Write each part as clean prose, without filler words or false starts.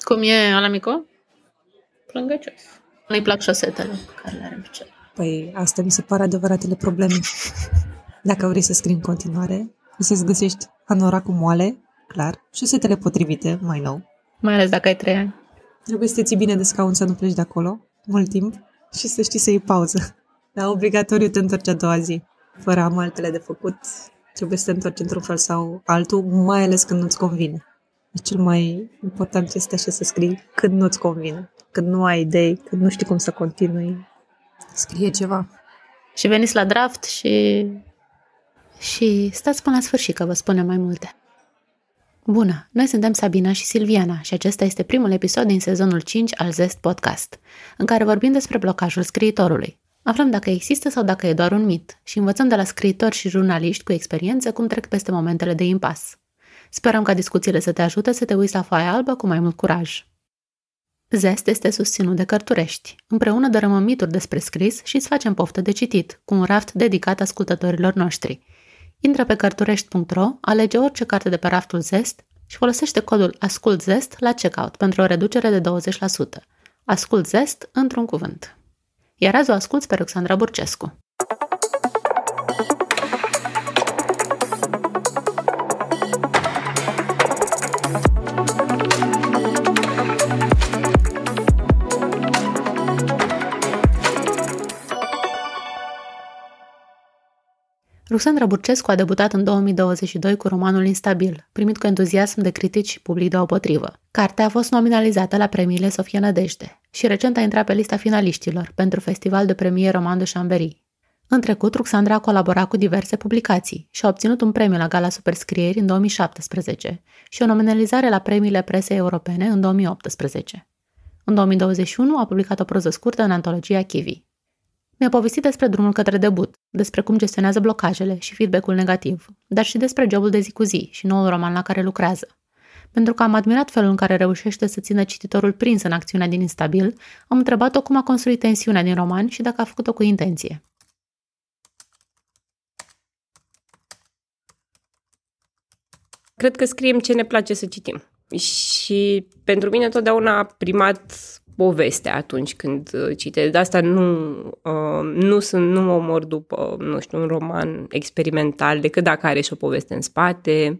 Cum e ăla mico? Plângăcios. Nu-i plac șosetele care le are în picioare. Păi, asta mi se pare adevăratele probleme. Dacă vrei să scrii în continuare, să-ți găsești anoracul moale, clar, șosetele potrivite, mai nou. Mai ales dacă ai 3 ani. Trebuie să te ții bine de scaun, să nu pleci de acolo mult timp și să știi să iei pauză. Dar obligatoriu te întorci a doua zi. Fără am altele de făcut, trebuie să te întorci într-un fel sau altul, mai ales când nu-ți convine. Cel mai important este așa să scrii când nu-ți convine, când nu ai idei, când nu știi cum să continui. Scrie ceva. Și veniți la draft și stați până la sfârșit că vă spunem mai multe. Bună! Noi suntem Sabina și Silviana și acesta este primul episod din sezonul 5 al Zest Podcast, în care vorbim despre blocajul scriitorului. Aflăm dacă există sau dacă e doar un mit și învățăm de la scriitori și jurnaliști cu experiență cum trec peste momentele de impas. Sperăm ca discuțiile să te ajute să te uiți la foaia albă cu mai mult curaj. Zest este susținut de Cărturești. Împreună dărâmăm mituri despre scris și îți facem poftă de citit, cu un raft dedicat ascultătorilor noștri. Intră pe cărturești.ro, alege orice carte de pe raftul Zest și folosește codul ASCULTZEST la checkout pentru o reducere de 20%. Ascult Zest într-un cuvânt. Iar azi o asculți pe Ruxandra Burcescu. Ruxandra Burcescu a debutat în 2022 cu romanul Instabil, primit cu entuziasm de critici și public deopotrivă. Cartea a fost nominalizată la premiile Sofia Nădejde și recent a intrat pe lista finaliștilor pentru Festival de Premie Roman de Chambéry. În trecut, Ruxandra a colaborat cu diverse publicații și a obținut un premiu la Gala Superscrieri în 2017 și o nominalizare la premiile presei europene în 2018. În 2021 a publicat o proză scurtă în antologia Kiwi. Mi-a povestit despre drumul către debut, despre cum gestionează blocajele și feedback-ul negativ, dar și despre jobul de zi cu zi și noul roman la care lucrează. Pentru că am admirat felul în care reușește să țină cititorul prins în acțiunea din Instabil, am întrebat-o cum a construit tensiunea din roman și dacă a făcut-o cu intenție. Cred că scriem ce ne place să citim. Și pentru mine totdeauna a primat povestea atunci când citesc. De asta nu mă omor după, un roman experimental, decât dacă are și o poveste în spate.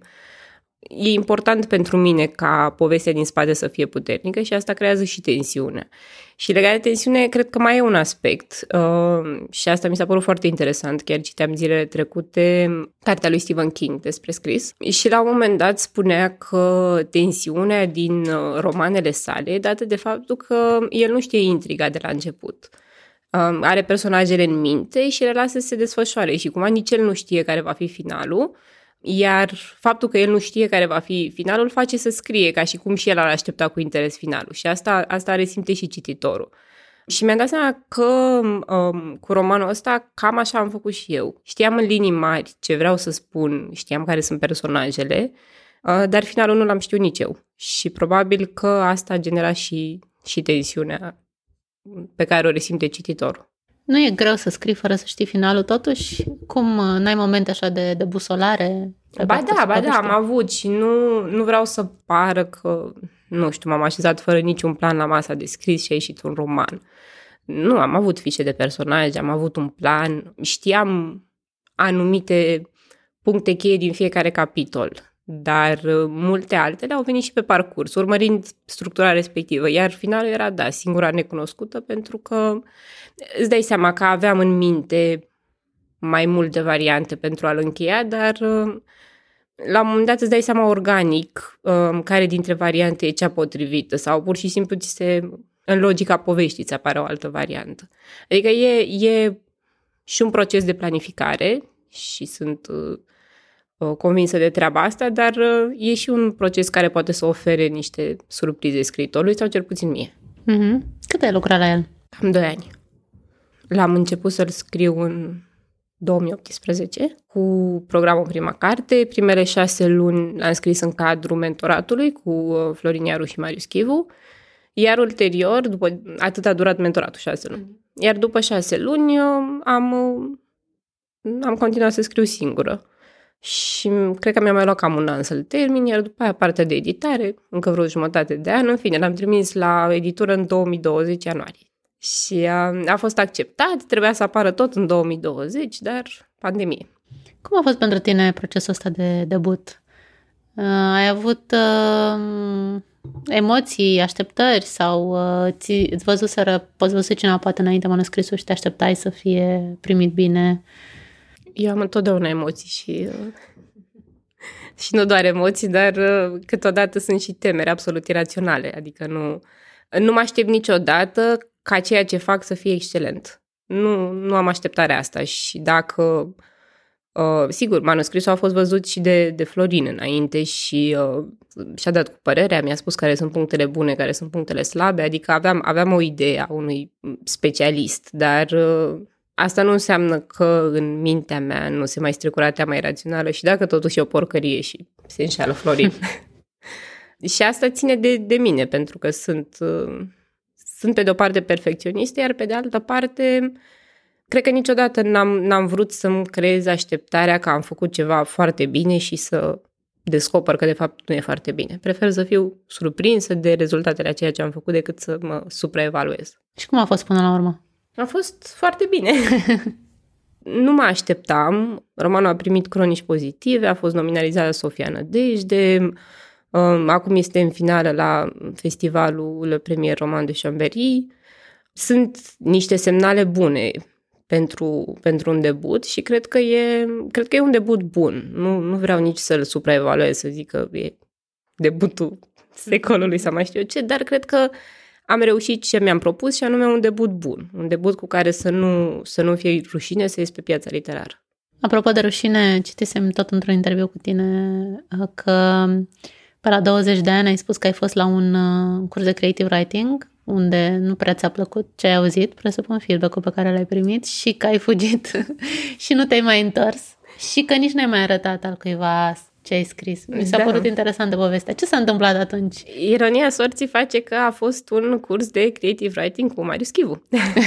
E important pentru mine ca povestea din spate să fie puternică și asta creează și tensiune. Și legat de tensiune, cred că mai e un aspect și asta mi s-a părut foarte interesant. Chiar citeam zilele trecute cartea lui Stephen King despre scris și la un moment dat spunea că tensiunea din romanele sale e dată de faptul că el nu știe intriga de la început. Are personajele în minte și le lasă să se desfășoare și cumva nici el nu știe care va fi finalul. Iar faptul că el nu știe care va fi finalul face să scrie ca și cum și el ar aștepta cu interes finalul. Și asta resimte și cititorul. Și mi-am dat seama că cu romanul ăsta cam așa am făcut și eu. Știam în linii mari ce vreau să spun, știam care sunt personajele, dar finalul nu l-am știut nici eu. Și probabil că asta a generat și tensiunea pe care o resimte cititorul. Nu e greu să scrii fără să știi finalul totuși? Cum n-ai momente așa de busolare? Ba da, am avut și nu vreau să pară că, m-am așezat fără niciun plan la masa de scris și a ieșit un roman. Nu, am avut fișe de personaje, am avut un plan, știam anumite puncte cheie din fiecare capitol, dar multe altele au venit și pe parcurs, urmărind structura respectivă, iar finalul era, singura necunoscută, pentru că îți dai seama că aveam în minte mai multe variante pentru a-l încheia, dar la un moment dat îți dai seama organic care dintre variante e cea potrivită sau pur și simplu în logica poveștii ți apare o altă variantă. Adică e și un proces de planificare și sunt convinsă de treaba asta, dar e și un proces care poate să ofere niște surprize scriitorului sau cel puțin mie. Mm-hmm. Cât ai lucrat la el? Am 2 ani. L-am început să-l scriu în 2018 cu programul Prima Carte. Primele 6 luni l-am scris în cadrul mentoratului cu Florin Iaru și Marius Chivu, iar ulterior, atât a durat mentoratul, 6 luni. Iar după 6 luni am continuat să scriu singură. și cred că mi-a mai luat cam un an să-l termin, iar după aia partea de editare, încă vreo jumătate de an, în fine, l-am trimis la editură în 2020 ianuarie. Și a fost acceptat, trebuia să apară tot în 2020, dar pandemie. Cum a fost pentru tine procesul ăsta de debut? Ai avut emoții, așteptări sau poți văzut cineva poate înainte manuscrisul și te așteptai să fie primit bine? Eu am întotdeauna emoții și nu doar emoții, dar câteodată sunt și temeri absolut iraționale. Adică nu mă aștept niciodată ca ceea ce fac să fie excelent. Nu am așteptarea asta și dacă... sigur, manuscrisul a fost văzut și de Florin înainte și și-a dat cu părerea, mi-a spus care sunt punctele bune, care sunt punctele slabe, adică aveam o idee a unui specialist, dar asta nu înseamnă că în mintea mea nu se mai strecura teama irațională și dacă totuși e o porcărie și se înșeală Florin. Și asta ține de mine, pentru că sunt pe de o parte perfecționiste, iar pe de altă parte... Cred că niciodată n-am vrut să-mi creez așteptarea că am făcut ceva foarte bine și să descoper că de fapt nu e foarte bine. Prefer să fiu surprinsă de rezultatele a ceea ce am făcut decât să mă supraevaluez. Și cum a fost până la urmă? A fost foarte bine. Nu mă așteptam. Romanul a primit cronici pozitive, a fost nominalizat la Sofia Nădejde, acum este în finală la festivalul Le Premier Roman de Chambéry. Sunt niște semnale bune pentru un debut și cred că e un debut bun. Nu vreau nici să-l supraevaluez, să zic că e debutul secolului sau mai știu eu ce, dar cred că am reușit ce mi-am propus și anume un debut bun. Un debut cu care să nu fie rușine să ies pe piața literară. Apropo de rușine, citisem tot într-un interviu cu tine că pe la 20 de ani ai spus că ai fost la un curs de creative writing unde nu prea ți-a plăcut ce ai auzit, presupun feedback-ul pe care l-ai primit și că ai fugit și nu te-ai mai întors și că nici n-ai mai arătat al cuiva ce ai scris. Mi s-a părut interesantă povestea. Ce s-a întâmplat atunci? Ironia sorții face că a fost un curs de creative writing cu Marius Chivu.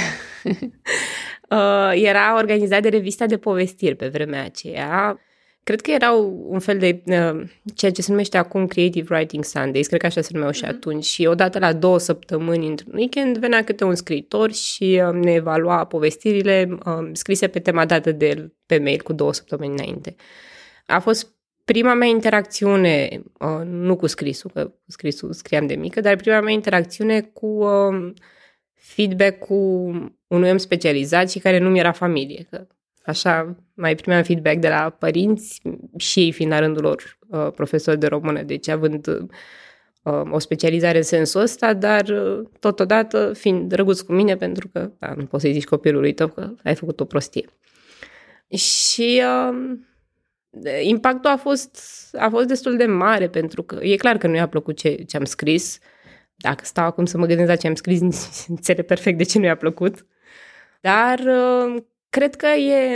Era organizat de revista de povestiri pe vremea aceea. Cred că erau un fel de ceea ce se numește acum Creative Writing Sundays, cred că așa se numeau și atunci. Și odată la 2 săptămâni într-un weekend venea câte un scriitor și ne evalua povestirile scrise pe tema dată de el pe mail cu 2 săptămâni înainte. A fost prima mea interacțiune, nu cu scrisul, că scrisul scriam de mică, dar prima mea interacțiune cu feedback cu unui om specializat și care nu mi-era familie, că așa mai primeam feedback de la părinți și ei fiind la rândul lor profesori de română, deci având o specializare în sensul ăsta, dar totodată fiind drăguț cu mine pentru că nu poți să-i zici copilului tău că ai făcut o prostie. Și impactul a fost destul de mare pentru că e clar că nu i-a plăcut ce am scris. Dacă stau acum să mă gândesc la ce am scris, înțeleg perfect de ce nu i-a plăcut. Dar cred că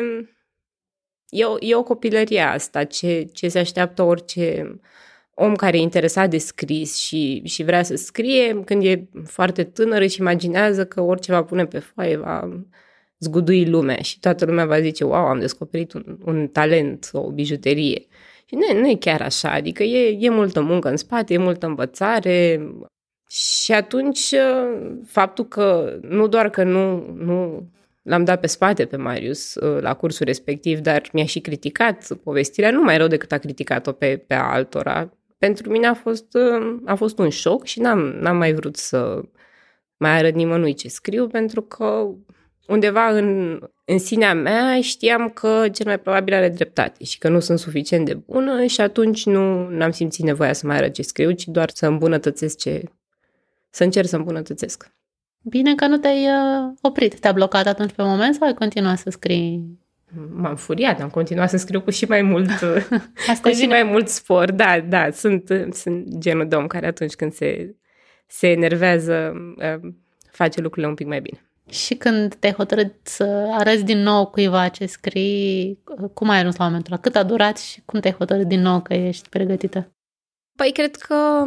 e o copilărie asta, ce se așteaptă orice om care e interesat de scris și vrea să scrie, când e foarte tânăr își imaginează că orice va pune pe foaie va zgudui lumea și toată lumea va zice, wow, am descoperit un talent, o bijuterie. Și nu e chiar așa, adică e multă muncă în spate, e multă învățare. Și atunci faptul că nu doar că nu l-am dat pe spate pe Marius la cursul respectiv, dar mi-a și criticat povestirea, nu mai rău decât a criticat-o pe altora. Pentru mine a fost un șoc și n-am mai vrut să mai arăt nimănui ce scriu, pentru că undeva în sinea mea știam că cel mai probabil are dreptate și că nu sunt suficient de bună și atunci n-am simțit nevoia să mai arăt ce scriu, ci doar să îmbunătățesc să încerc să îmbunătățesc. Bine că nu te-ai oprit. Te-a blocat atunci pe moment sau ai continuat să scrii? M-am furiat, am continuat să scriu cu și mai mult mai mult spor. Da, sunt genul de om care atunci când se enervează face lucrurile un pic mai bine. Și când te-ai hotărât să arăți din nou cuiva ce scrii, cum ai ajuns la momentul ăla? Cât a durat și cum te-ai hotărât din nou că ești pregătită? Păi cred că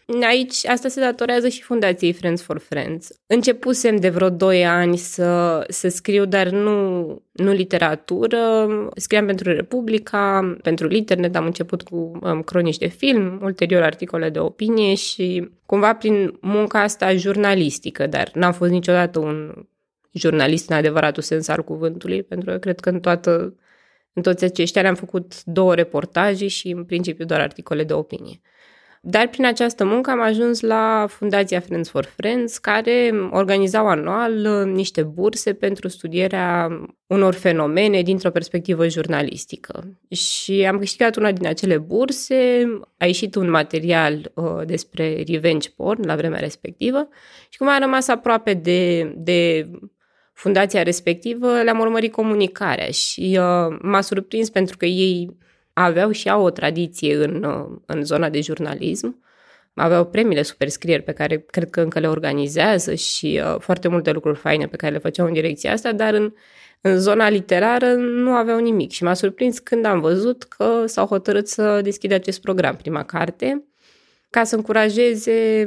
Aici, asta se datorează și Fundației Friends for Friends. Începusem de vreo 2 ani să scriu, dar nu literatură. Scriam pentru Republica, pentru Liternet, am început cu cronici de film, ulterior articole de opinie și cumva prin munca asta jurnalistică, dar n-am fost niciodată un jurnalist în adevăratul sens al cuvântului, pentru că cred că în toți acești ani am făcut 2 reportaje și în principiu doar articole de opinie. Dar prin această muncă am ajuns la Fundația Friends for Friends, care organizau anual niște burse pentru studierea unor fenomene dintr-o perspectivă jurnalistică. Și am câștigat una din acele burse, a ieșit un material despre revenge porn la vremea respectivă și cum am rămas aproape de fundația respectivă, le-am urmărit comunicarea și m-a surprins pentru că ei aveau și au o tradiție în zona de jurnalism. Aveau premiile Superscrieri pe care cred că încă le organizează și foarte multe lucruri faine pe care le făceau în direcția asta, dar în zona literară nu aveau nimic. Și m-a surprins când am văzut că s-au hotărât să deschidă acest program, prima carte, ca să încurajeze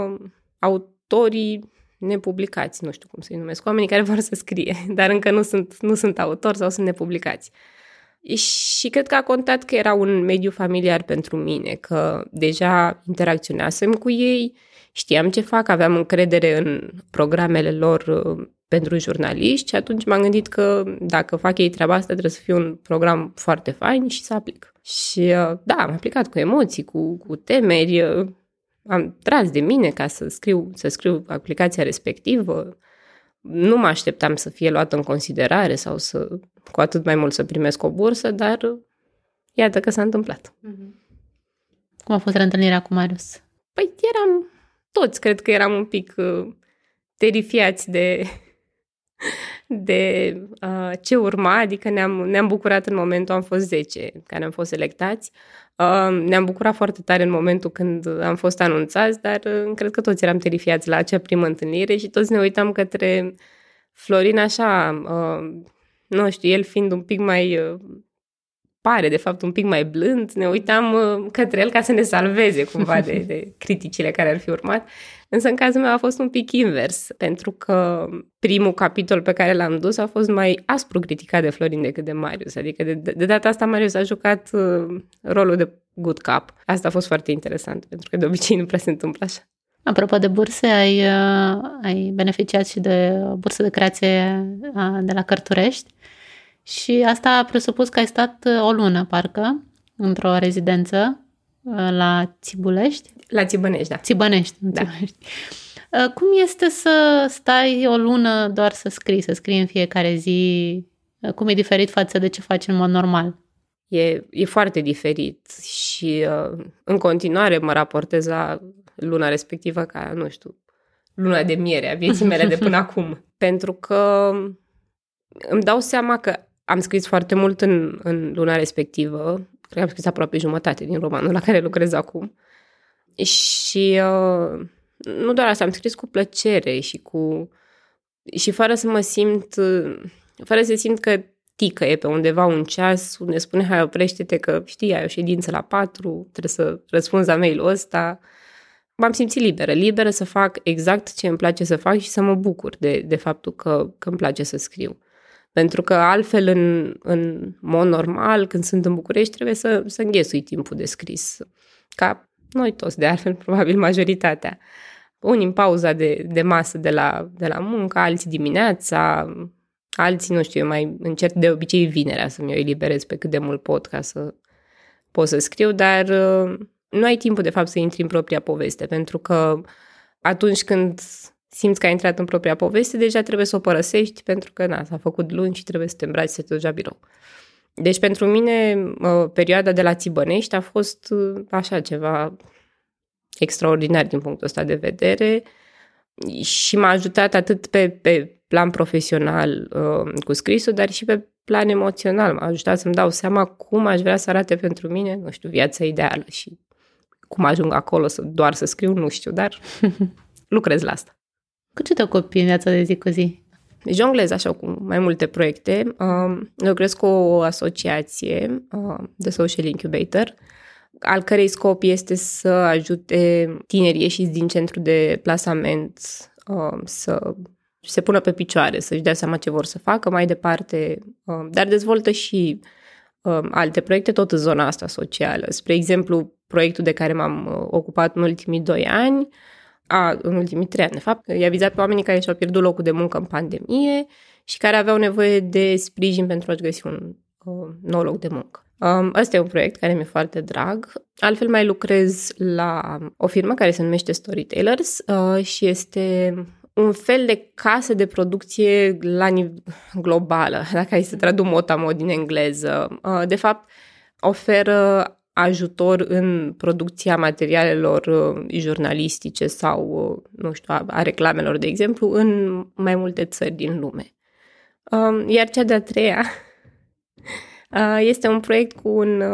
autorii nepublicați, nu știu cum să-i numesc, oamenii care vor să scrie, dar încă nu sunt autori sau sunt nepublicați. Și cred că a contat că era un mediu familiar pentru mine, că deja interacționasem cu ei, știam ce fac, aveam încredere în programele lor pentru jurnaliști și atunci m-am gândit că dacă fac ei treaba asta trebuie să fie un program foarte fain și să aplic. Și da, am aplicat cu emoții, cu temeri, am tras de mine ca să scriu aplicația respectivă. Nu mă așteptam să fie luată în considerare sau cu atât mai mult să primesc o bursă, dar iată că s-a întâmplat. Cum a fost reîntâlnirea cu Marius? Păi toți cred că eram un pic terifiați de ce urma, adică ne-am bucurat în momentul, am fost 10 care am fost selectați. Ne-am bucurat foarte tare în momentul când am fost anunțați, dar cred că toți eram terifiați la acea primă întâlnire și toți ne uitam către Florin așa, nu știu, el fiind un pic mai, pare de fapt un pic mai blând, ne uitam către el ca să ne salveze cumva de criticile care ar fi urmat. Însă în cazul meu a fost un pic invers, pentru că primul capitol pe care l-am dus a fost mai aspru criticat de Florin decât de Marius. Adică de data asta Marius a jucat rolul de good cop. Asta a fost foarte interesant, pentru că de obicei nu prea se întâmplă așa. Apropo de burse, ai beneficiat și de bursă de creație de la Cărturești și asta a presupus că ai stat o lună, parcă, într-o rezidență la Țibulești? La Țibănești, da. Țibănești. Cum este să stai o lună doar să scrii în fiecare zi? Cum e diferit față de ce faci în mod normal? E foarte diferit și în continuare mă raportez la luna respectivă ca, nu știu, luna de miere a vieții mele de până acum. Pentru că îmi dau seama că am scris foarte mult în luna respectivă. Cred că am scris aproape jumătate din romanul la care lucrez acum. Și nu doar asta, am scris cu plăcere și fără să simt că ticăie pe undeva un ceas unde spune hai oprește-te că știi, ai o ședință la 4, trebuie să răspunzi la mail-ul ăsta. M-am simțit liberă să fac exact ce îmi place să fac și să mă bucur de faptul că îmi place să scriu. Pentru că altfel, în mod normal, când sunt în București, trebuie să înghesui timpul de scris. Ca noi toți, de altfel, probabil majoritatea. Unii în pauza de masă de la muncă, alții dimineața, alții, nu știu, eu mai încerc de obicei vinerea să-mi o eliberez pe cât de mult pot ca să pot să scriu, dar nu ai timpul, de fapt, să intri în propria poveste, pentru că atunci când simți că ai intrat în propria poveste, deja trebuie să o părăsești, pentru că s-a făcut luni și trebuie să te îmbraci să te duci la birou. Deci, pentru mine, perioada de la Țibănești a fost așa ceva extraordinar din punctul ăsta de vedere și m-a ajutat atât pe plan profesional cu scrisul, dar și pe plan emoțional. M-a ajutat să-mi dau seama cum aș vrea să arate pentru mine, nu știu, viața ideală și cum ajung acolo doar să scriu, nu știu, dar lucrez la asta. Cu ce te ocupi în viața de zi cu zi? Jonglez așa cu mai multe proiecte. Lucrez cu o asociație de Social Incubator al cărei scop este să ajute tinerii ieșiți din centru de plasament să se pună pe picioare, să-și dea seama ce vor să facă mai departe, dar dezvoltă și alte proiecte tot în zona asta socială. Spre exemplu, proiectul de care m-am ocupat în ultimii 2 ani, în ultimii 3 ani, de fapt, i-a vizat pe oamenii care și-au pierdut locul de muncă în pandemie și care aveau nevoie de sprijin pentru a-și găsi un nou loc de muncă. Ăsta e un proiect care mi-e foarte drag. Altfel mai lucrez la o firmă care se numește Storytellers și este un fel de casă de producție la nivel globală, dacă ai să traduc mot-a-mod din engleză. De fapt, oferă ajutor în producția materialelor jurnalistice sau, nu știu, a reclamelor, de exemplu, în mai multe țări din lume. Iar cea de-a treia este un proiect cu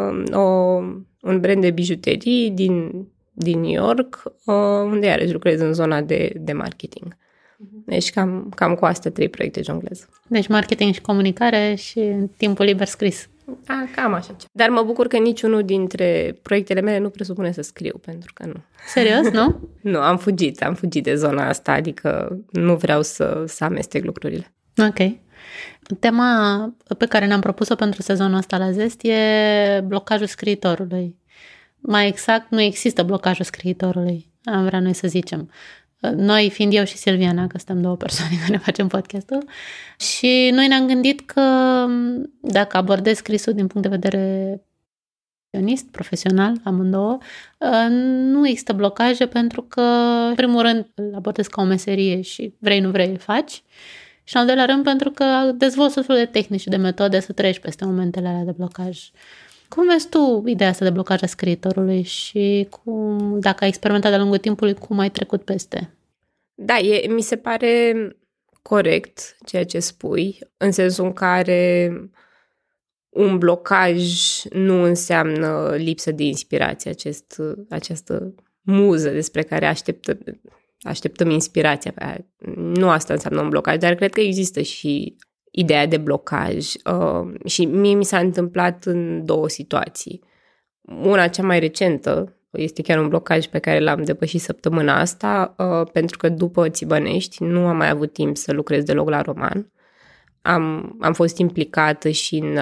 un brand de bijuterii din New York, unde iarăși lucrez în zona de marketing. Deci cam cu astea 3 proiecte jonglez. Deci marketing și comunicare și timpul liber scris. Cam așa. Dar mă bucur că niciunul dintre proiectele mele nu presupune să scriu, pentru că nu. Serios, nu? Nu, am fugit de zona asta, adică nu vreau să amestec lucrurile. Ok. Tema pe care ne-am propus-o pentru sezonul ăsta la Zest e blocajul scriitorului. Mai exact, nu există blocajul scriitorului, am vrea noi să zicem. Noi, fiind eu și Silviana, că suntem 2 persoane care facem podcastul, și noi ne-am gândit că dacă abordezi scrisul din punct de vedere profesional, amândouă, nu există blocaje pentru că, în primul rând, îl abordezi ca o meserie și vrei, nu vrei, îl faci. Și în al doilea rând, pentru că dezvolți tot felul de tehnici și de metode să treci peste momentele alea de blocaj. Cum vezi tu ideea asta de blocaj a scriitorului și dacă ai experimentat de-a lungul timpului, cum ai trecut peste? Da, mi se pare corect ceea ce spui, în sensul în care un blocaj nu înseamnă lipsă de inspirație, această muză despre care așteptăm inspirația. Nu asta înseamnă un blocaj, dar cred că există și ideea de blocaj. Și mie mi s-a întâmplat în 2 situații. Una, cea mai recentă, este chiar un blocaj pe care l-am depășit săptămâna asta, pentru că după Țibănești nu am mai avut timp să lucrez deloc la roman. Am fost implicată și în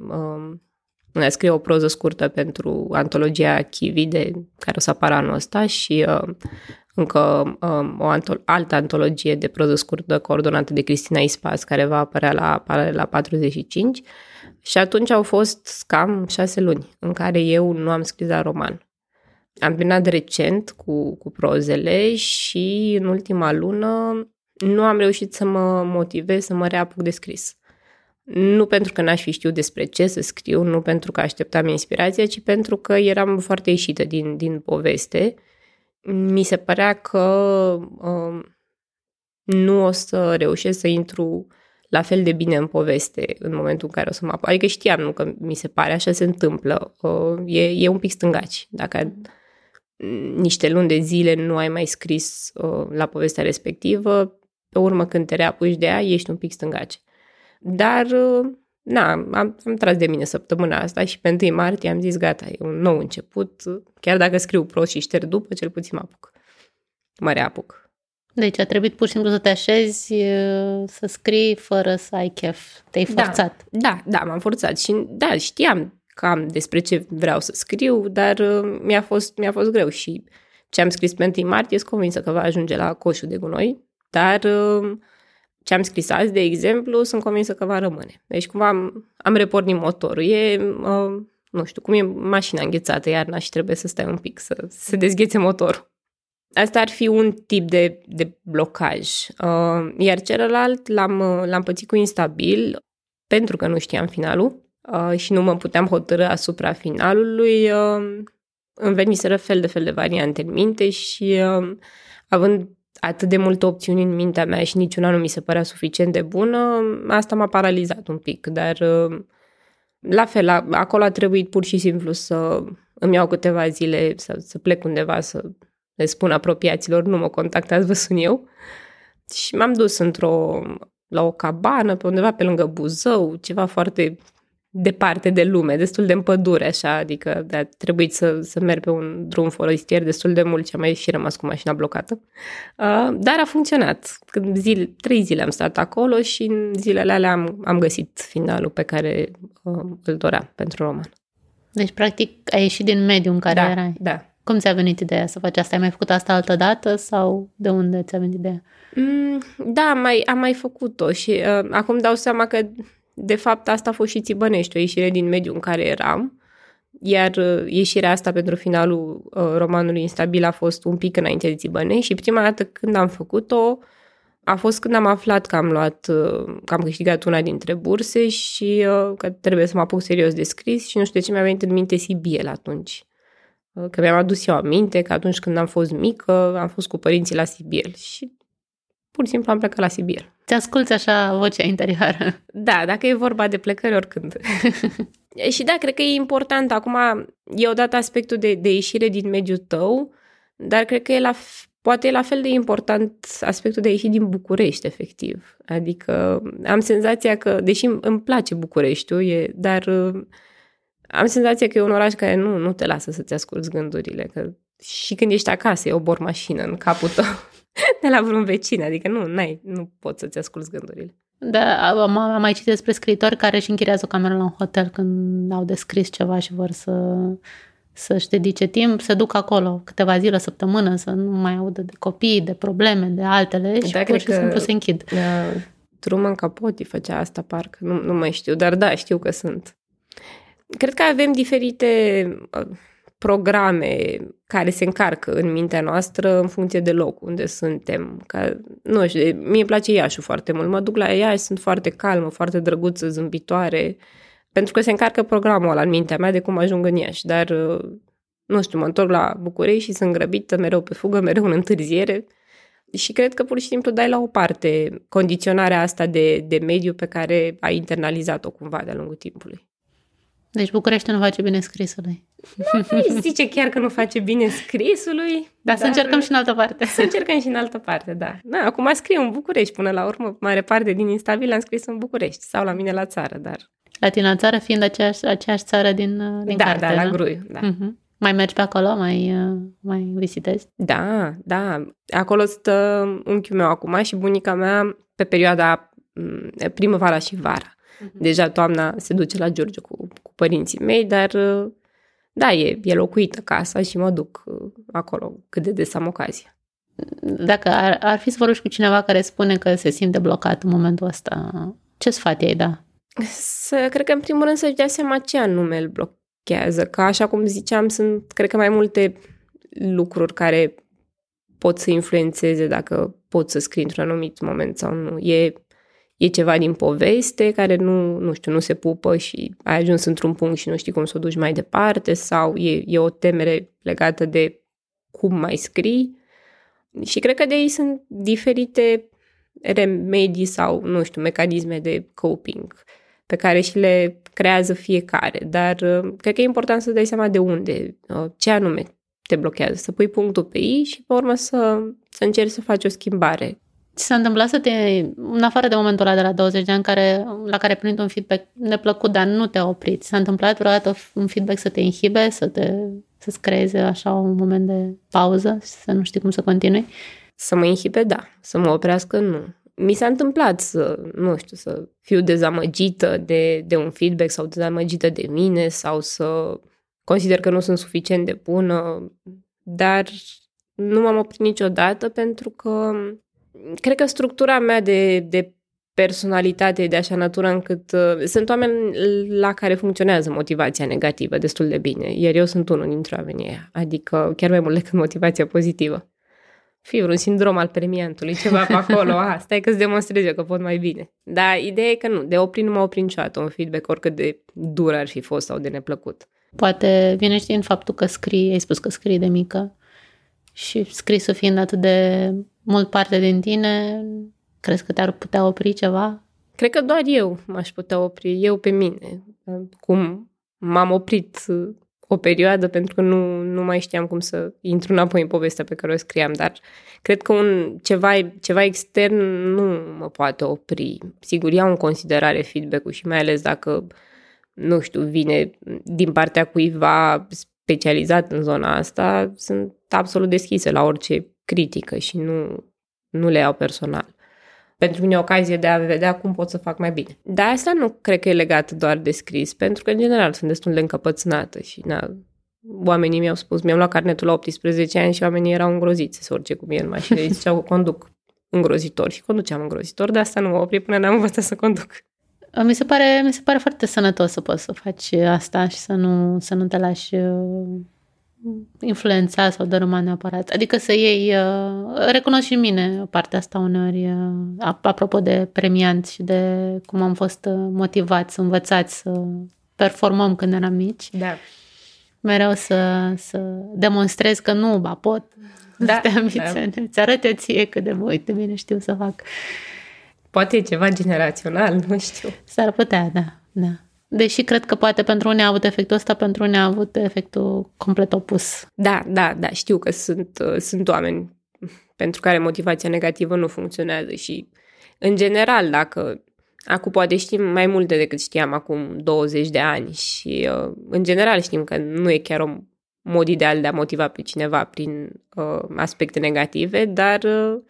a scrie o proză scurtă pentru antologia Chivi, care o să apară anul ăsta, și încă o altă antologie de proză scurtă coordonată de Cristina Ispas, care va apărea la 45. Și atunci au fost cam 6 luni în care eu nu am scris la roman. Am terminat recent cu prozele și în ultima lună nu am reușit să mă motivez să mă reapuc de scris. Nu pentru că n-aș fi știut despre ce să scriu, nu pentru că așteptam inspirația, ci pentru că eram foarte ieșită din poveste. Mi se părea că nu o să reușesc să intru la fel de bine în poveste în momentul în care o să mă apuc. Adică știam, nu că mi se pare, așa se întâmplă. E un pic stângaci. Dacă niște luni de zile nu ai mai scris la povestea respectivă, pe urmă când te reapuci de ea, ești un pic stângaci. Dar, am tras de mine săptămâna asta și pe 1 martie am zis, gata, e un nou început. Chiar dacă scriu prost și șterg după, cel puțin mă reapuc. Deci a trebuit pur și simplu să te așezi să scrii fără să ai chef. Te-ai forțat. Da, m-am forțat și da, știam cam despre ce vreau să scriu, dar mi-a fost greu și ce am scris pe 1 martie sunt convinsă că va ajunge la coșul de gunoi, dar ce am scris azi, de exemplu, sunt convinsă că va rămâne. Deci cumva am repornit motorul. Nu știu, cum e mașina înghețată iarna și trebuie să stai un pic să se dezghețe motorul. Asta ar fi un tip de blocaj. Iar celălalt l-am pățit cu Instabil, pentru că nu știam finalul și nu mă puteam hotărî asupra finalului. Îmi veniseră fel de variante în minte și având atât de multe opțiuni în mintea mea și niciuna nu mi se părea suficient de bună, asta m-a paralizat un pic, dar la fel, acolo a trebuit pur și simplu să îmi iau câteva zile, să plec undeva, să le spun apropiaților, nu mă contactați, vă sun eu. Și m-am dus la o cabană, pe undeva pe lângă Buzău, ceva foarte departe de lume, destul de în pădure, așa, adică a trebuit să merg pe un drum forestier destul de mult și am mai și rămas cu mașina blocată. Dar a funcționat. 3 zile am stat acolo și în zilele alea am găsit finalul pe care îl doream pentru roman. Deci, practic, ai ieșit din mediul în care erai. Da. Cum ți-a venit ideea să faci asta? Ai mai făcut asta altă dată sau de unde ți-a venit ideea? Da, am mai făcut-o și acum dau seama că de fapt asta a fost și Țibănești, o ieșire din mediul în care eram, iar ieșirea asta pentru finalul romanului Instabil a fost un pic înainte de Țibănești și prima dată când am făcut-o a fost când am aflat că am câștigat una dintre burse și că trebuie să mă apuc serios de scris și nu știu de ce mi-a venit în minte Sibiel atunci. Că mi-am adus eu aminte că atunci când am fost mică am fost cu părinții la Sibiel și pur și simplu am plecat la Sibiel. Ți-asculți așa vocea interioară. Da, dacă e vorba de plecări, oricând. Și da, cred că e important. Acum e odată aspectul de ieșire din mediul tău, dar cred că poate e la fel de important aspectul de a ieși din București, efectiv. Adică am senzația că, deși îmi place Bucureștiul, dar am senzația că e un oraș care nu te lasă să-ți asculți gândurile. Că și când ești acasă e o bormașină în capul tău. De la vreun vecin, adică nu poți să-ți asculți gândurile. Da, am mai citit despre scriitori care își închiriază o cameră la un hotel când au descris ceva și vor să-și dedice timp, se duc acolo câteva zile, săptămână, să nu mai audă de copii, de probleme, de altele și pur și simplu se închid. Truman Capote făcea asta, parcă, nu mai știu, dar da, știu că sunt. Cred că avem diferite programe care se încarcă în mintea noastră în funcție de loc unde suntem. Nu știu, mie îmi place Iașul foarte mult. Mă duc la Iași, sunt foarte calmă, foarte drăguță, zâmbitoare, pentru că se încarcă programul ăla în mintea mea de cum ajung în Iași. Dar, nu știu, mă întorc la București și sunt grăbită, mereu pe fugă, mereu în întârziere. Și cred că pur și simplu dai la o parte condiționarea asta de mediu pe care ai internalizat-o cumva de-a lungul timpului. Deci București nu face bine scrisului. Zice chiar că nu face bine scrisului. Dar să încercăm și în altă parte. Să încercăm și în altă parte, da. Acum scriu în București până la urmă. Mare parte din Instabil am scris în București sau la mine la țară, dar... La tine la țară fiind aceeași țară din carte, da, la Gruiu, da. Uh-huh. Mai mergi pe acolo? Mai vizitezi? Da. Acolo stă unchiul meu acum și bunica mea pe perioada primăvara și vara. Deja toamna se duce la Giurgiu cu părinții mei, dar da, e locuită casa și mă duc acolo cât de des am ocazie. Dacă ar fi să vorbești cu cineva care spune că se simte blocat în momentul ăsta, ce sfat i-ai da? Cred că în primul rând să-și dea seama ce anume îl blochează, că așa cum ziceam, sunt cred că mai multe lucruri care pot să influențeze dacă pot să scrii într-un anumit moment sau nu. E ceva din poveste care nu se pupă și ai ajuns într-un punct și nu știi cum să o duci mai departe sau e o temere legată de cum mai scrii și cred că de ei sunt diferite remedii sau, nu știu, mecanisme de coping pe care și le creează fiecare, dar cred că e important să dai seama de unde, ce anume te blochează, să pui punctul pe ei și pe urmă să încerci să faci o schimbare. Ți s-a întâmplat în afară de momentul ăla de la 20 de ani la care ai primit un feedback neplăcut, dar nu te-a oprit, s-a întâmplat vreodată un feedback să te inhibe, să-ți creeze așa un moment de pauză și să nu știi cum să continui? Să mă inhibe, da. Să mă oprească, nu. Mi s-a întâmplat să fiu dezamăgită de un feedback sau dezamăgită de mine sau să consider că nu sunt suficient de bună, dar nu m-am oprit niciodată pentru că cred că structura mea de personalitate de așa natură încât sunt oameni la care funcționează motivația negativă destul de bine, iar eu sunt unul dintre oamenii aia, adică chiar mai mult decât motivația pozitivă. Fii vreun sindrom al premiantului, ceva pe acolo, stai că-ți demonstrez eu că pot mai bine. Dar ideea e că nu, de oprit nu m-a oprit niciodată un feedback, oricât de dur ar fi fost sau de neplăcut. Poate vine și din faptul că scrii, ai spus că scrii de mică și scrisul fiind atât de mult parte din tine, crezi că te-ar putea opri ceva? Cred că doar eu m-aș putea opri, eu pe mine. Cum m-am oprit o perioadă pentru că nu mai știam cum să intru înapoi în povestea pe care o scriam, dar cred că ceva extern nu mă poate opri. Sigur, iau în considerare feedback-ul și mai ales dacă nu știu, vine din partea cuiva specializat în zona asta, sunt absolut deschise la orice critică și nu le iau personal. Pentru mine e o ocazie de a vedea cum pot să fac mai bine. Dar asta nu cred că e legat doar de scris, pentru că, în general, sunt destul de încăpățânată și oamenii mi-au spus, mi-am luat carnetul la 18 ani și oamenii erau îngroziți să se urce cu mine în mașină. Îi ziceau că conduc îngrozitor și conduceam îngrozitor, dar asta nu mă opri până n-am învățat să conduc. Mi se pare foarte sănătos să poți să faci asta și să nu te lași influența sau dărâma neapărat. Adică să iei, recunosc și în mine partea asta uneori, apropo de premianți și de cum am fost motivați, învățați să performăm când eram mici. Da. Mereu să demonstrez că nu, pot. Da. Îți arăt eu ție cât de uite bine știu să fac. Poate e ceva generațional, nu știu. S-ar putea, da. Deși cred că poate pentru unii a avut efectul ăsta, pentru unii a avut efectul complet opus. Da, știu că sunt oameni pentru care motivația negativă nu funcționează și, în general, dacă acum poate știm mai multe decât știam acum 20 de ani și, în general, știm că nu e chiar un mod ideal de a motiva pe cineva prin aspecte negative, dar,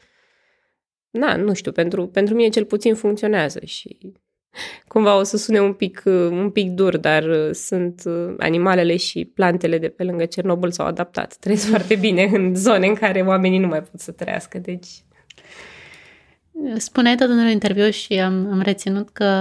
nu știu, pentru mine cel puțin funcționează și cumva o să sune un pic dur, dar sunt animalele și plantele de pe lângă Cernobâl s-au adaptat. Trăiesc foarte bine în zone în care oamenii nu mai pot să trăiască, deci... Spuneai tot în interviu și am reținut că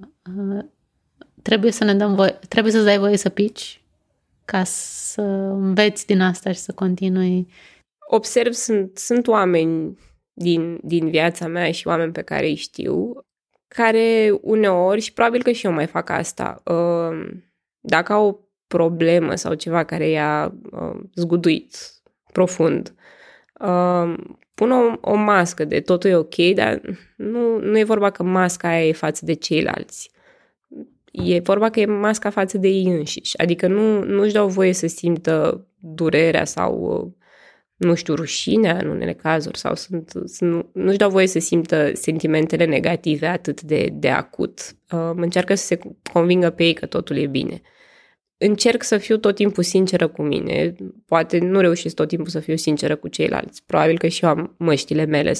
trebuie să ne dăm voie, trebuie să-ți dai voie să pici ca să înveți din asta și să continui. Observ, sunt oameni din viața mea și oameni pe care îi știu, care uneori, și probabil că și eu mai fac asta, dacă au o problemă sau ceva care i-a zguduit profund, pun o mască de totul e ok, dar nu e vorba că masca aia e față de ceilalți. E vorba că e masca față de ei înșiși. Adică nu-și dau voie să simtă durerea sau, nu știu, rușinea în unele cazuri sau nu-și dau voie să simtă sentimentele negative atât de acut. Încearcă să se convingă pe ei că totul e bine. Încerc să fiu tot timpul sinceră cu mine. Poate nu reușesc tot timpul să fiu sinceră cu ceilalți. Probabil că și eu am măștile mele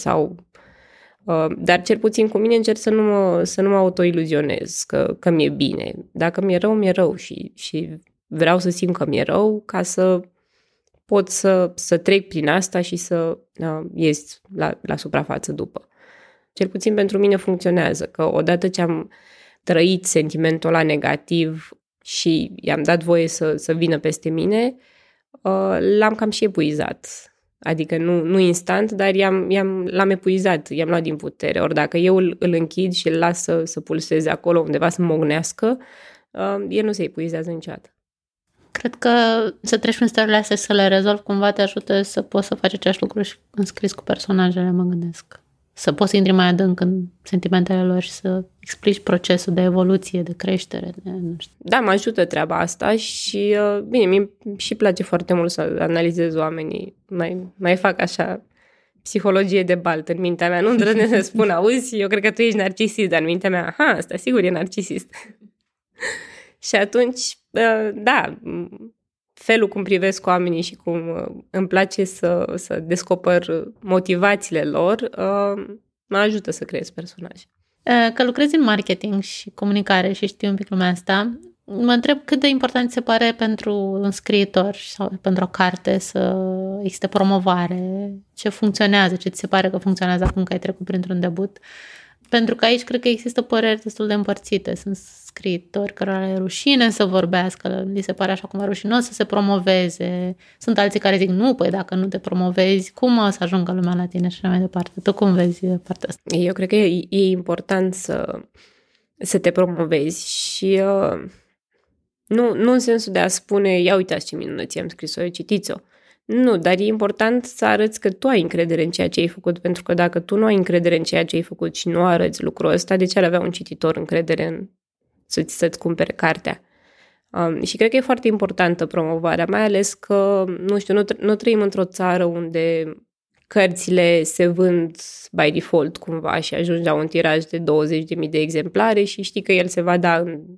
dar cel puțin cu mine încerc să nu mă autoiluzionez că mi-e bine. Dacă mi-e rău, mi-e rău și vreau să simt că mi-e rău ca să pot să trec prin asta și să ies la suprafață după. Cel puțin pentru mine funcționează, că odată ce am trăit sentimentul ăla negativ și i-am dat voie să vină peste mine, l-am cam și epuizat. Adică nu instant, dar l-am epuizat, i-am luat din putere. Ori dacă eu îl închid și îl las să pulseze acolo undeva, să mognească, el nu se epuizează niciodată. Cred că să treci prin stările astea să le rezolvi cumva te ajută să poți să faci același lucru și în scris cu personajele, mă gândesc. Să poți să intri mai adânc în sentimentele lor și să explici procesul de evoluție, de creștere. Nu știu. Da, mă ajută treaba asta și, bine, mi și place foarte mult să analizez oamenii. Mai fac așa psihologie de baltă în mintea mea. Nu îndrăznesc să spun, auzi, eu cred că tu ești narcisist, dar în mintea mea, asta sigur e narcisist. Și atunci, da, felul cum privesc oamenii și cum îmi place să descoper motivațiile lor, mă ajută să creez personaje. Că lucrezi în marketing și comunicare și știi un pic lumea asta, mă întreb cât de important se pare pentru un scriitor sau pentru o carte să existe promovare, ce funcționează, ce ți se pare că funcționează acum că ai trecut printr-un debut. Pentru că aici cred că există păreri destul de împărțite. Sunt scriitori care le rușine să vorbească, li se pare așa cumva rușinos să se promoveze. Sunt alții care zic, nu, păi dacă nu te promovezi, cum o să ajungă lumea la tine și așa mai departe? Tu cum vezi partea asta? Eu cred că e important să te promovezi și nu în sensul de a spune, ia uitați ce minunăție am scris-o, citiți-o. Nu, dar e important să arăți că tu ai încredere în ceea ce ai făcut, pentru că dacă tu nu ai încredere în ceea ce ai făcut și nu arăți lucrul ăsta, de ce ar avea un cititor încredere să-ți cumpere cartea? Și cred că e foarte importantă promovarea, mai ales că, nu știu, nu trăim într-o țară unde cărțile se vând by default cumva și ajungi la un tiraj de 20.000 de exemplare și știi că el se va da în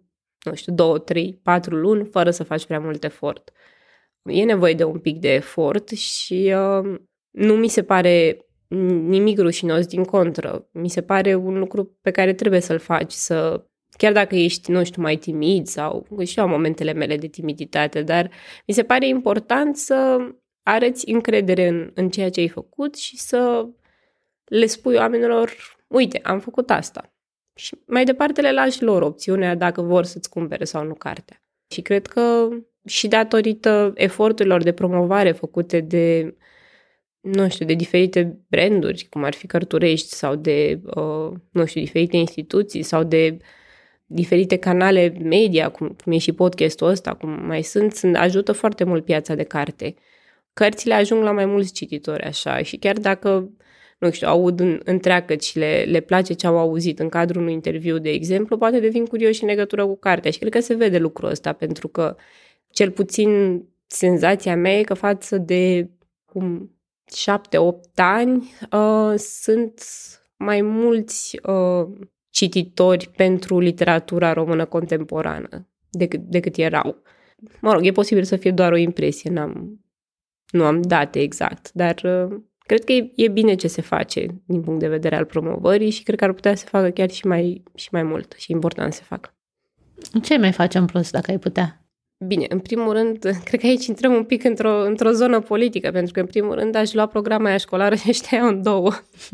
nu știu, 2, 3, 4 luni, fără să faci prea mult efort. E nevoie de un pic de efort și nu mi se pare nimic rușinos, din contră. Mi se pare un lucru pe care trebuie să-l faci, chiar dacă ești, nu știu, mai timid sau și eu am momentele mele de timiditate, dar mi se pare important să arăți încredere în ceea ce ai făcut și să le spui oamenilor, uite, am făcut asta. Și mai departe le lași lor opțiunea dacă vor să-ți cumpere sau nu cartea. Și cred că și datorită eforturilor de promovare făcute de, nu știu, de diferite branduri, cum ar fi Cărturești sau de, nu știu, diferite instituții sau de diferite canale media, cum e și podcastul ăsta, cum mai sunt, ajută foarte mult piața de carte. Cărțile ajung la mai mulți cititori așa și chiar dacă, nu știu, aud întreagă și le place ce au auzit în cadrul unui interviu, de exemplu, poate devin curioși în legătură cu cartea și cred că se vede lucrul ăsta, pentru că cel puțin senzația mea e că față de 7-8 ani sunt mai mulți cititori pentru literatura română contemporană decât erau. Mă rog, e posibil să fie doar o impresie, nu am date exact, dar cred că e bine ce se face din punct de vedere al promovării și cred că ar putea să se facă chiar și mai mult și important să se facă. Ce mai facem în plus, dacă ai putea? Bine, în primul rând, cred că aici intrăm un pic într-o zonă politică, pentru că în primul rând aș lua programa aia școlară și ăștia în două.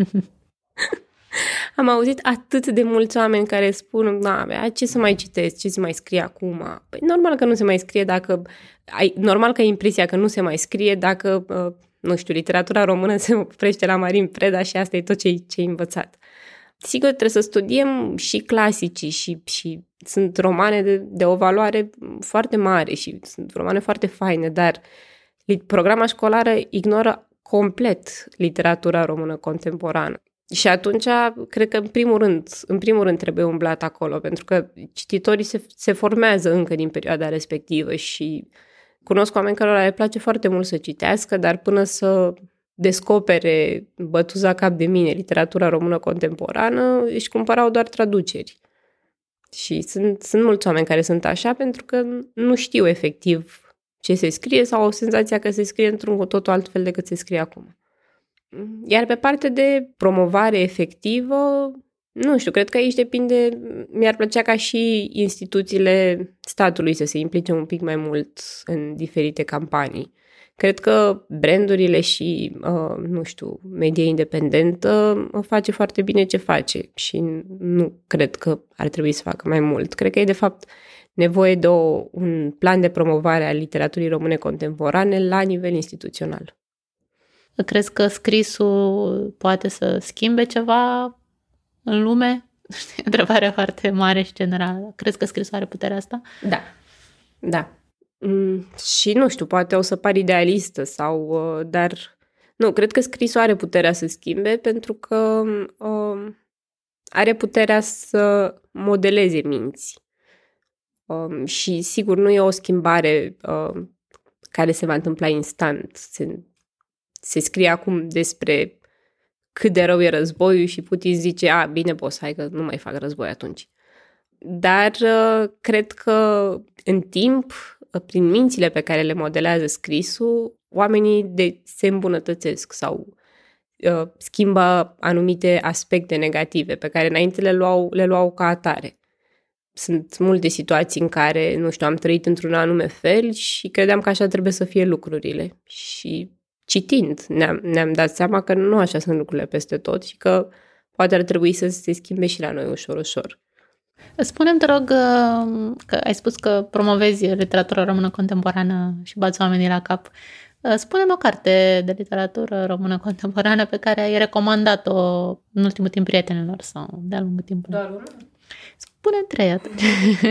Am auzit atât de mulți oameni care spun, ce să mai citesc, ce să mai scrie acum? Păi normal că nu se mai scrie normal că ai impresia că nu se mai scrie dacă, nu știu, literatura română se oprește la Marin Preda și asta e tot ce ai învățat. Sigur, trebuie să studiem și clasicii și sunt romane de o valoare foarte mare și sunt romane foarte faine, dar programa școlară ignoră complet literatura română contemporană. Și atunci, cred că în primul rând trebuie umblat acolo, pentru că cititorii se formează încă din perioada respectivă și cunosc oameni cărora le place foarte mult să citească, dar până să descopere bătuza cap de mine literatura română contemporană, își cumpărau doar traduceri. Și sunt mulți oameni care sunt așa pentru că nu știu efectiv ce se scrie sau au senzația că se scrie într-un cu totul altfel decât se scrie acum. Iar pe partea de promovare efectivă, nu știu, cred că aici depinde, mi-ar plăcea ca și instituțiile statului să se implice un pic mai mult în diferite campanii. Cred că brandurile și, nu știu, media independentă face foarte bine ce face și nu cred că ar trebui să facă mai mult. Cred că e, de fapt, nevoie de un plan de promovare a literaturii române contemporane la nivel instituțional. Crezi că scrisul poate să schimbe ceva în lume? Întrebarea foarte mare și generală. Crezi că scrisul are puterea asta? Da. Și nu știu, poate o să par idealistă dar nu, cred că scrisul are puterea să schimbe pentru că are puterea să modeleze minți. Și sigur nu e o schimbare care se va întâmpla instant. Se scrie acum despre cât de rău e războiul și Putin zice, bine, boss, hai că nu mai fac război atunci. Dar cred că în timp, prin mințile pe care le modelează scrisul, oamenii se îmbunătățesc sau schimbă anumite aspecte negative pe care înainte le luau ca atare. Sunt multe situații în care, nu știu, am trăit într-un anume fel și credeam că așa trebuie să fie lucrurile. Și citind, ne-am dat seama că nu așa sunt lucrurile peste tot și că poate ar trebui să se schimbe și la noi ușor, ușor. Spune-mi, te rog, că ai spus că promovezi literatura română contemporană și bați oamenii la cap. Spune-mi o carte de literatură română contemporană pe care ai recomandat-o în ultimul timp prietenilor sau de-a lungul timpului. Doar una? Spune-mi 3 atunci.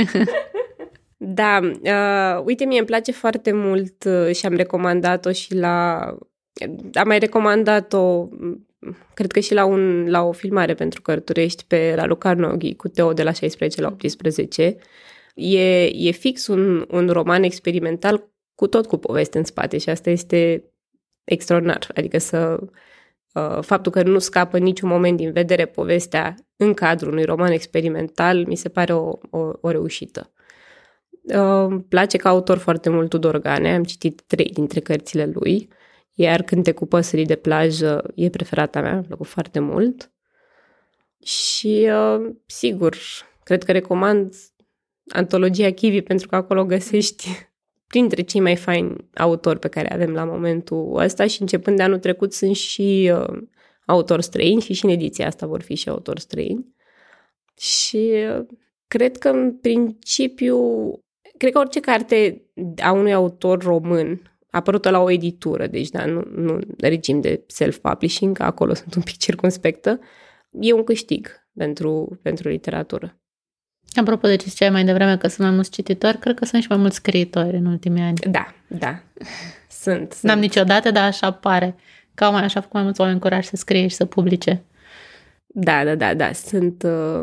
Da, uite, mie îmi place foarte mult și am recomandat-o și am mai recomandat-o, cred că și la o filmare pentru Cărturești pe Ralu Carnoghi cu Teo de la 16 la 18. E fix un roman experimental cu poveste în spate și asta este extraordinar. Adică faptul că nu scapă în niciun moment din vedere povestea în cadrul unui roman experimental mi se pare o reușită. Îmi place ca autor foarte mult Tudor Ganea, am citit 3 dintre cărțile lui, iar Cântecul păsării de plajă e preferata mea, îmi plăcut foarte mult. Și, sigur, cred că recomand antologia Chivi, pentru că acolo găsești printre cei mai faini autori pe care avem la momentul ăsta și începând de anul trecut sunt și autori străini și în ediția asta vor fi și autori străini. Și cred că în principiu, cred că orice carte a unui autor român apărută la o editură, deci da, nu regim de self-publishing, că acolo sunt un pic circumspectă, e un câștig pentru literatură. Apropo de ce ziceai mai devreme că sunt mai mulți cititori, cred că sunt și mai mulți scriitori în ultimii ani. Da. Sunt. N-am niciodată, dar așa pare. Că au așa făcut mai mulți oameni curaj să scrie și să publice. Da. Sunt...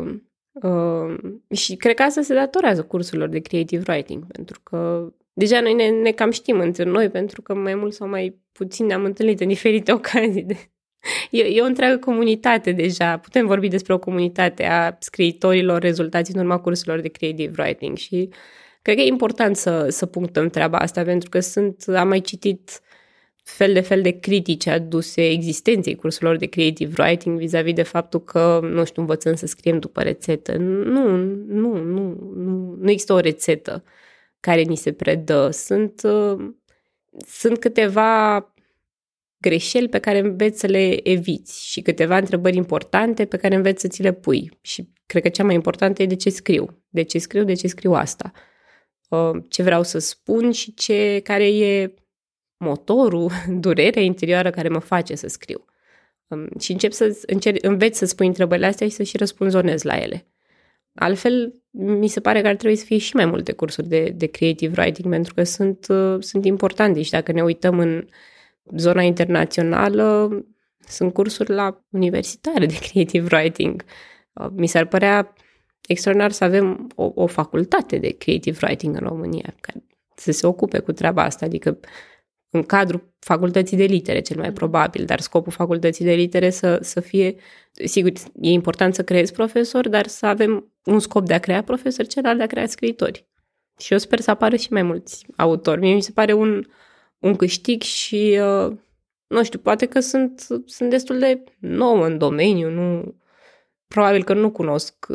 și cred că asta se datorează cursurilor de creative writing, pentru că deja noi ne cam știm între noi, pentru că mai mult sau mai puțin ne-am întâlnit în diferite ocazii. E o întreagă comunitate deja. Putem vorbi despre o comunitate a scriitorilor rezultați în urma cursurilor de creative writing și cred că e important să punctăm treaba asta, pentru că am mai citit fel de critici aduse existenței cursurilor de creative writing vis-a-vis de faptul că, nu știu, învățăm să scriem după rețetă. Nu există o rețetă care ni se predă. Sunt câteva greșeli pe care înveți să le eviți și câteva întrebări importante pe care înveți să ți le pui. Și cred că cea mai importantă e de ce scriu. De ce scriu asta? Ce vreau să spun și care e motorul, durerea interioară care mă face să scriu. Și înveți să spui întrebările astea și să și răspunzonezi la ele. Altfel, mi se pare că ar trebui să fie și mai multe cursuri de creative writing, pentru că sunt importante și dacă ne uităm în zona internațională, sunt cursuri la universitare de creative writing. Mi s-ar părea extraordinar să avem o facultate de creative writing în România care să se ocupe cu treaba asta, adică în cadrul facultății de litere cel mai probabil, dar scopul facultății de litere să fie, sigur, e important să creezi profesori, dar să avem un scop de a crea profesori, celălalt de a crea scriitori. Și eu sper să apară și mai mulți autori. Mie mi se pare un câștig și, nu știu, poate că sunt destul de nouă în domeniu, probabil că nu cunosc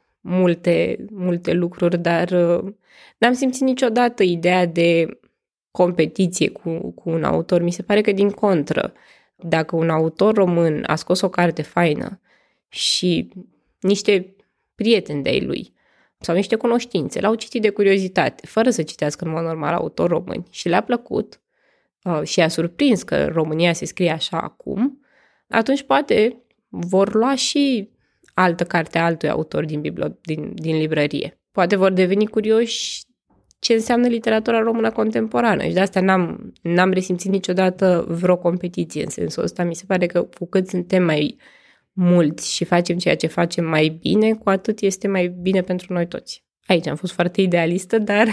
multe lucruri, dar n-am simțit niciodată ideea de competiție cu un autor. Mi se pare că, din contră, dacă un autor român a scos o carte faină și niște prieteni de-ai lui sau niște cunoștințe l-au citit de curiozitate, fără să citească în mod normal autor români și le-a plăcut și a surprins că România se scrie așa acum, atunci poate vor lua și altă carte a altui autor din librărie. Poate vor deveni curioși ce înseamnă literatura română contemporană și de asta n-am resimțit niciodată vreo competiție în sensul ăsta. Mi se pare că cu cât suntem mai mulți și facem ceea ce facem mai bine, cu atât este mai bine pentru noi toți. Aici am fost foarte idealistă, dar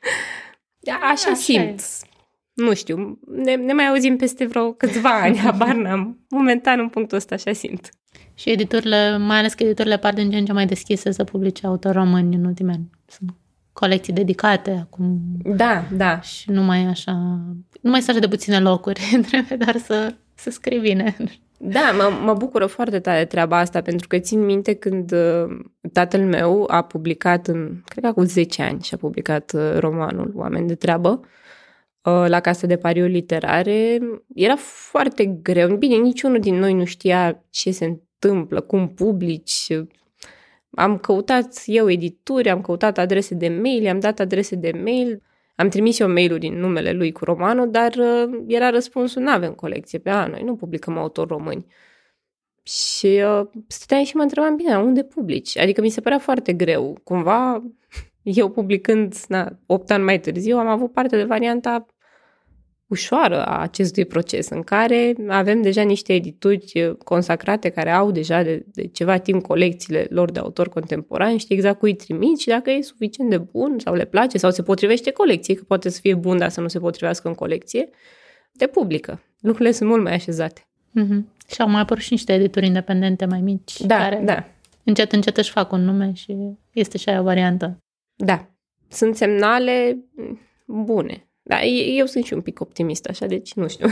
așa simt. Nu știu, ne mai auzim peste vreo câțiva ani, habar n-am. Momentan, în punctul ăsta, așa simt. Și editurile, mai ales că editurile par din ce în ce mai deschise să publice autori români în ultimii ani. Sunt colecții dedicate acum. Da. Și nu mai sunt așa de puține locuri, trebuie doar să scrii bine. Da, mă bucură foarte tare treaba asta, pentru că țin minte când tatăl meu a publicat, cred că acum 10 ani, și-a publicat romanul Oameni de treabă, la Casa de Pariuri Literare. Era foarte greu. Bine, niciunul din noi nu știa ce se întâmplă, cum publici. Am căutat eu edituri, am căutat adrese de mail, am dat adrese de mail, am trimis eu mail-uri în numele lui cu romanul, dar era răspunsul, n-avem colecție pe noi nu publicăm autori români. Și stăteam și mă întrebam, bine, unde publici? Adică mi se părea foarte greu. Cumva, eu publicând 8 ani mai târziu, am avut parte de varianta ușoară a acestui proces, în care avem deja niște edituri consacrate care au deja de ceva timp colecțiile lor de autori contemporani, știi exact cui trimit și dacă e suficient de bun sau le place sau se potrivește colecției, că poate să fie bun, dar să nu se potrivească în colecție, te publică. Lucrurile sunt mult mai așezate. Mm-hmm. Și au mai apărut și niște edituri independente mai mici, care încet își fac un nume și este și aia o variantă. Da. sunt semnale bune. Dar eu sunt și un pic optimist așa, deci nu știu.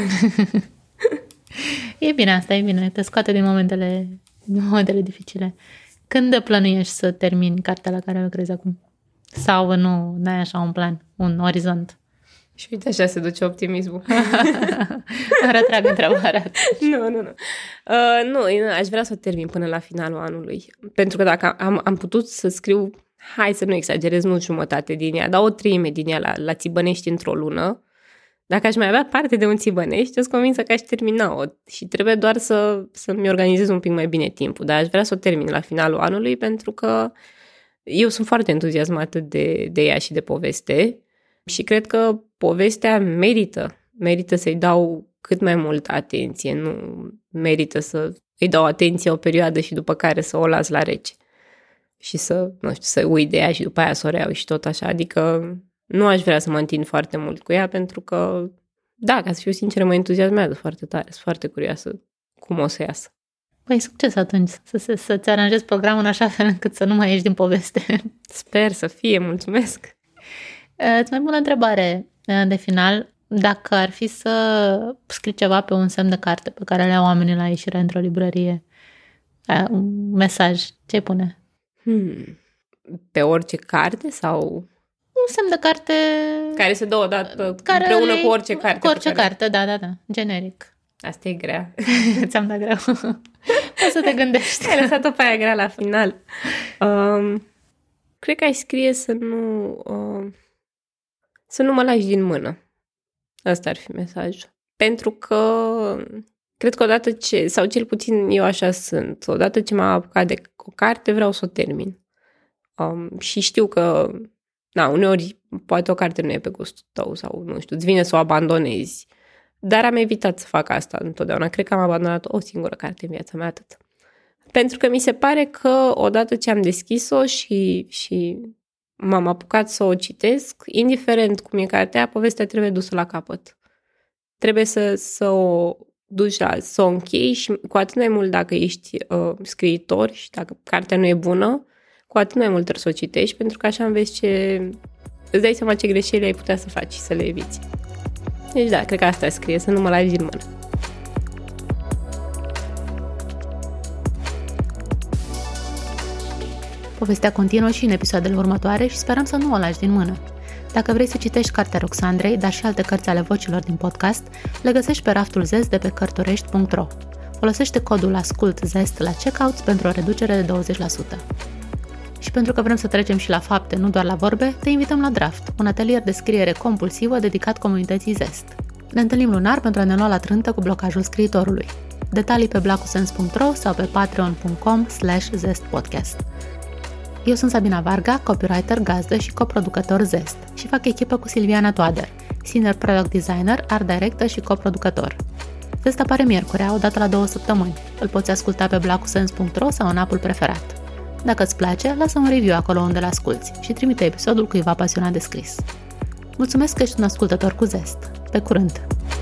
E bine asta, e bine. Te scoate din momentele dificile. Când plănuiești să termini cartea la care lucrezi acum? Sau nu ai așa un plan, un orizont? Și uite, așa se duce optimismul. Retrag întrebarea. Nu, aș vrea să o termin până la finalul anului. Pentru că dacă am putut să scriu, hai să nu exagerez, nu jumătate din ea, dar o treime din ea la Țibănești într-o lună, dacă aș mai avea parte de un Țibănești, eu sunt convinsă că aș termina-o. Și trebuie doar să-mi organizez un pic mai bine timpul. Dar aș vrea să o termin la finalul anului, pentru că eu sunt foarte entuziasmată de ea și de poveste. Și cred că povestea merită să-i dau cât mai multă atenție. Nu merită să îi dau atenție o perioadă și după care să o las la rece. Și să uit de ea și după aia să o reiau și tot așa. Adică nu aș vrea să mă întind foarte mult cu ea, pentru că, da, ca să fiu sinceră, mă entuziasmează foarte tare. Sunt foarte curioasă cum o să iasă. Păi succes atunci, să-ți aranjezi programul în așa fel încât să nu mai ieși din poveste. Sper să fie, mulțumesc. Îți mai pun o întrebare de final. Dacă ar fi să scrii ceva pe un semn de carte pe care le au oamenii la ieșire într-o librărie, un mesaj, ce pune? Pe orice carte sau... Un semn de carte... Care se dă odată împreună cu orice carte. Cu orice carte, da, generic. Asta e grea. Ți-am dat greu. O să te gândești. Ai lăsat-o pe aia grea la final. Cred că ai scrie să nu mă lași din mână. Asta ar fi mesajul. Pentru că cred că odată ce, sau cel puțin eu așa sunt, odată ce m-am apucat de o carte, vreau să o termin. Și știu că, uneori poate o carte nu e pe gustul tău sau, nu știu, îți vine să o abandonezi. Dar am evitat să fac asta întotdeauna. Cred că am abandonat o singură carte în viața mea, atât. Pentru că mi se pare că odată ce am deschis-o și m-am apucat să o citesc, indiferent cum e cartea, povestea trebuie dusă la capăt. Trebuie să o duci să o închei și cu atât mai mult dacă ești scriitor și dacă cartea nu e bună, cu atât mai mult trebuie să o citești, pentru că așa înveți îți dai seama ce greșeli ai putea să faci și să le eviți. Deci da, cred că asta scrie, să nu mă lași din mână. Povestea continuă și în episoadele următoare și sperăm să nu o lași din mână. Dacă vrei să citești cartea Roxandrei, dar și alte cărți ale vocilor din podcast, le găsești pe raftul Zest de pe cărturești.ro. Folosește codul ASCULTZEST la checkout pentru o reducere de 20%. Și pentru că vrem să trecem și la fapte, nu doar la vorbe, te invităm la Draft, un atelier de scriere compulsivă dedicat comunității Zest. Ne întâlnim lunar pentru a ne lua la trântă cu blocajul scriitorului. Detalii pe blacusens.ro sau pe patreon.com/zestpodcast. Eu sunt Sabina Varga, copywriter, gazdă și coproducător Zest și fac echipă cu Silviana Toader, senior product designer, art director și coproducător. Zest apare miercurea, o dată la 2 săptămâni. Îl poți asculta pe blacusens.ro sau în app-ul preferat. Dacă îți place, lasă un review acolo unde l-asculți și trimite episodul cuiva pasionat de scris. Mulțumesc că ești un ascultător cu Zest. Pe curând!